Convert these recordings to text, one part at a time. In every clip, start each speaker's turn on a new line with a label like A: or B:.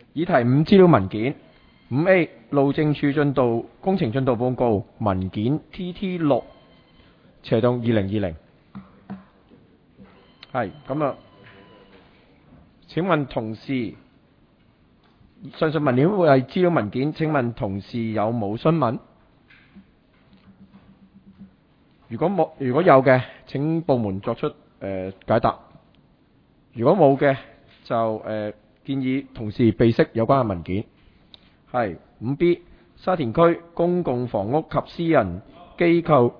A: 議題5資料文件。5A 路政署工程進度報告文件 TT6 斜洞2020。係咁啊！請問同事，上述文件會係資料文件，請問同事有冇詢問？如果有嘅，請部門作出解答。如果冇嘅，就建議同事備悉有關嘅文件。係 5B 沙田區公共房屋及私人機構，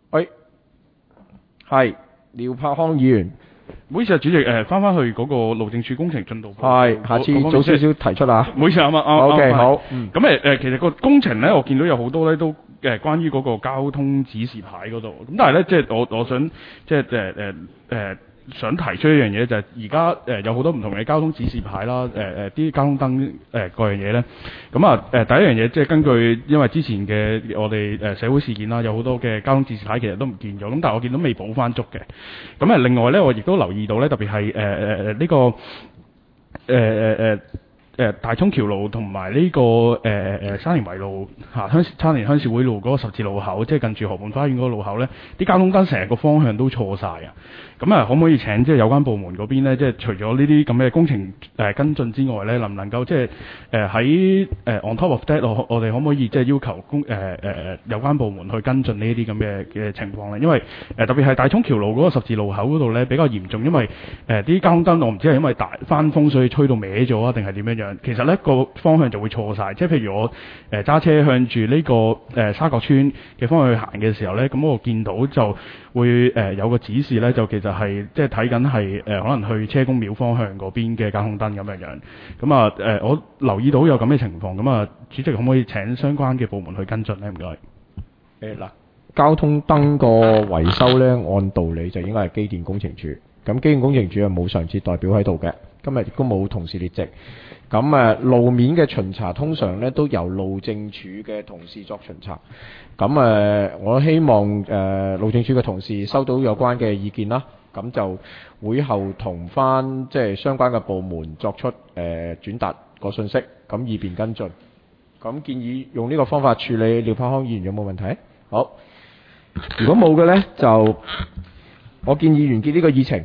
A: 係廖柏康議員。
B: 唔好意思啊，主席，翻去嗰個路政署工程進度報告，
A: 係下次早少少提出啊。
B: 唔好意思啊，啱。
A: OK，好。
B: 咁其實個工程咧，我見到有好多咧都關於嗰個交通指示牌嗰度。咁但係咧，即係我想即係想提出一樣嘢，就係而家有好多唔同嘅交通指示牌啦，啲交通燈各樣嘢咧。咁啊第一樣嘢即係根據因為之前嘅我哋社會事件啦，有好多嘅交通指示牌其實都唔見咗，咁但係我見到未補翻足嘅。咁另外咧，我亦都留意到咧，特別係呢個大涌橋路同埋呢個沙田圍路沙田鄉事會路嗰個十字路口，即係近住河畔花園嗰個路口咧，啲交通燈成個方向都錯晒啊！咁啊，可唔可以請即係有關部門嗰邊咧，即係除咗呢啲咁嘅工程跟進之外咧，能唔能夠即係喺on top of that，我哋可唔可以即係要求有關部門去跟進呢啲咁嘅情況咧？因為特別係大涌橋路嗰個十字路口嗰度咧比較嚴重，因為啲交通燈我唔知係因為大翻風所以吹到歪咗啊，定係點樣樣？其實咧個方向就會錯晒，即係譬如我揸車向住呢個沙角村嘅方向去行嘅時候咧，咁我見到就會有個指示咧，就其實係即係睇緊係可能去車公廟方向嗰邊嘅交通燈咁樣樣。咁啊我留意到有咁嘅情況，咁啊主席可唔可以請相關嘅部門去跟進咧？唔該。
A: 嗱，交通燈個維修咧，按道理就應該係機電工程署。咁機電工程署係冇上次代表喺度嘅，今日亦都冇同事列席。咁路面嘅巡查通常咧都由路政署嘅同事作巡查。咁我希望路政署嘅同事收到有關嘅意見啦，咁就會後同翻即係相關嘅部門作出轉達個信息，咁以便跟進。咁建議用呢個方法處理。廖柏康議員有冇問題？好，如果冇嘅咧，就我建議完結呢個議程。